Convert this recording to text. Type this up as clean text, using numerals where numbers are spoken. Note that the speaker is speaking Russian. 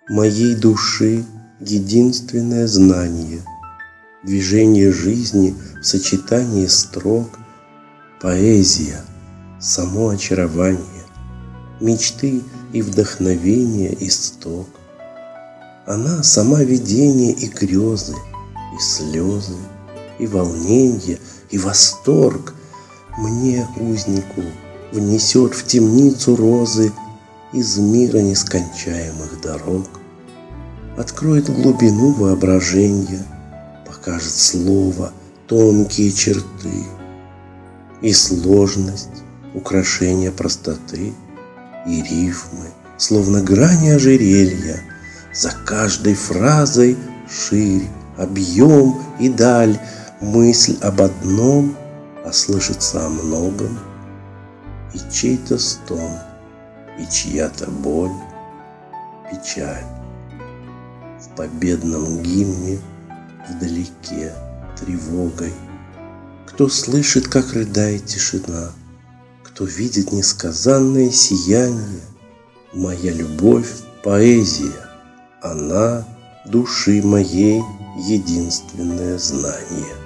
Моей души единственное знание, движение жизни в сочетании строк, поэзия, само очарование, мечты и вдохновение исток. Она сама видение и грезы, и слезы, и волненье, и восторг. Мне, узнику, внесет в темницу розы из мира нескончаемых дорог, откроет глубину воображения, покажет слово тонкие черты и сложность украшения простоты, и рифмы, словно грани ожерелья, за каждой фразой ширь, объем и даль, мысль об одном, а слышится о многом, и чей-то стон, и чья-то боль, печаль. В победном гимне вдалеке тревогой кто слышит, как рыдает тишина, кто видит несказанное сияние. Моя любовь — поэзия, она души моей единственное знание.